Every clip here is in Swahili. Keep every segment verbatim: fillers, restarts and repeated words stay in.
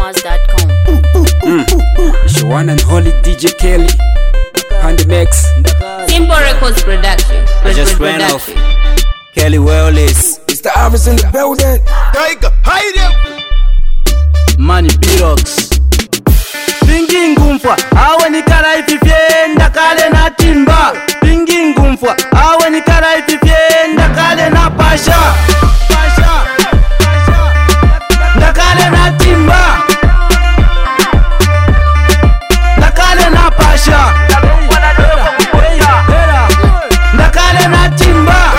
Promos dot com. Mm. It's your one and holy D J Kelly on the mix. Simple Records Production. I just ran off. Kelly Wallace. It's the Iris in the building. Tiger, hide him. Money Pirox. Pingi ngumfwa, awe ni kara ififienda kale na timba. Pingi ngumfwa, awe ni kara ififienda kale na pasha. Pasha, pasha, ndakale na timba. Ndakale na pasha. Ndakale na timba.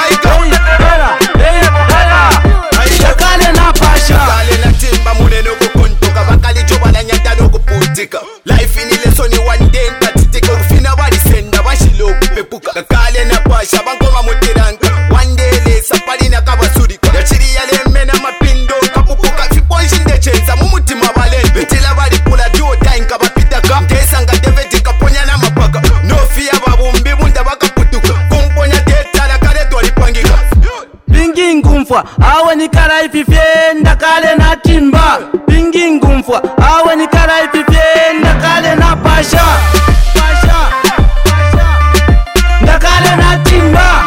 Ndakale na pasha. Ndakale na timba muneno kukuntuka bakali chobala nyata no kuputika. Life in ile soni one day ntatiteka ufina bali senda bashilo kupepuka. Ndakale na pasha bangoma mutiranga. One day lesa pali na kabasurika. Yachiri yale mena mapindo kapupuka. Fiponshi ndechenza mumutima baleni. Betila bali pula duo time kabapitaka. Ndesa nga deveti kaponya na mapaka. No fear babumbi bunda bakaputuka. Kumponya tetala kale twalipangika. Pingi ngumfwa, awe ni kara ififienda kale na timba. Pingi ngumfwa, awe ni kara ififienda kale na pasha. Pasha, pasha, ndakale na timba.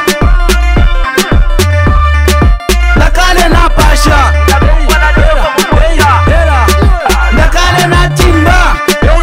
Ndakale na pasha. Ndakale na timba.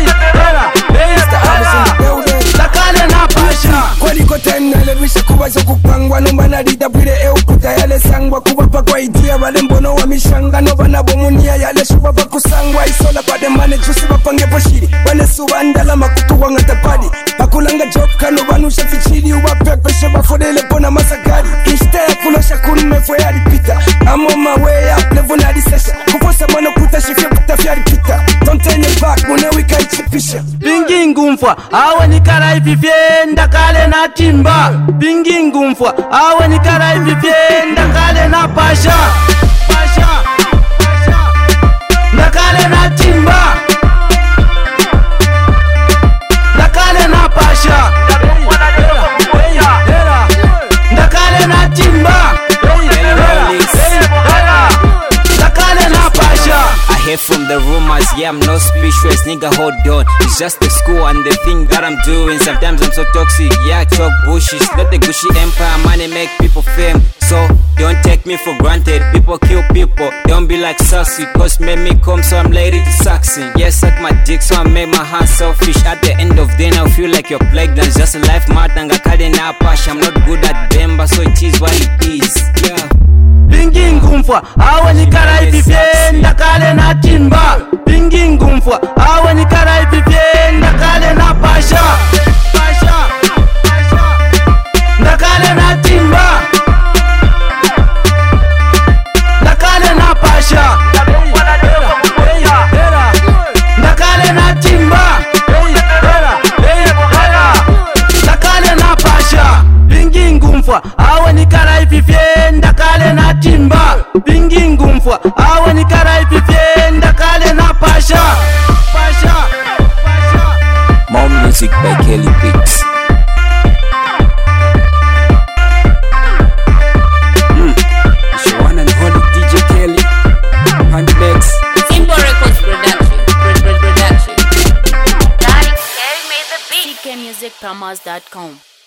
Ndakale na pasha. Kweli kote nalewisha kubaza kupangwa nomba narida bwire eukuta yale sangwa kubapa kwa idea wale mbono wa mishangano banabo munia yale shuba bakusangwa isola bade mane jusi bapange poshiri wale subandala makutu wanga tapadi bakulanga job kano banusha fichiri ubapepe sheba fodele pona masagari ishte ya kulosha kunume fwe yari pita I'm on my way up level nadi session kufosa mano kuta shifia kuta fiari pita don't turn your back mune wika ichipisha. Pingi ngumfwa, awe ni kara ififienda kale na timba. Pingi ngumfwa, awe ni kara ififienda kale na pasha. Pasha, pasha, ndakale na timba. Ndakale na pasha. Ndakale na timba. Ndakale na pasha. I hear from the rumors, yeah, I'm no speechless, nigga, hold on. It's just the school and the thing that I'm doing. Sometimes I'm so toxic, yeah, I talk bushes. Let the Gucci empire money make people fame. So, don't take me for granted. People kill people, don't be like sassy. Cause made me come, so I'm ready to succeed. Yeah, suck my dick, so I make my hands selfish. At the end of the day, now I feel like you're plagued. That's just a life matter, I'm not good at Bemba, so it is what it is, yeah. Pingi ngumfwa, awe ni kara ififienda kale na timba. Pingi ngumfwa, awe ni kara ififienda kale na pasha. Pasha, pasha, ndakale na timba. Ndakale na pasha. Ndakale na timba. Ndakale na pasha. Pingi ngumfwa, awe ni kara ififienda kale na timba. Pingi ngumfwa, awe ni kara ififienda kale na pasha. Pasha, pasha. More music by Kelly Beats. Mm. It's your one and holy D J Kelly on the mix. Simple Records Production. Production. Kelly made the beat. C K Music Promos dot com.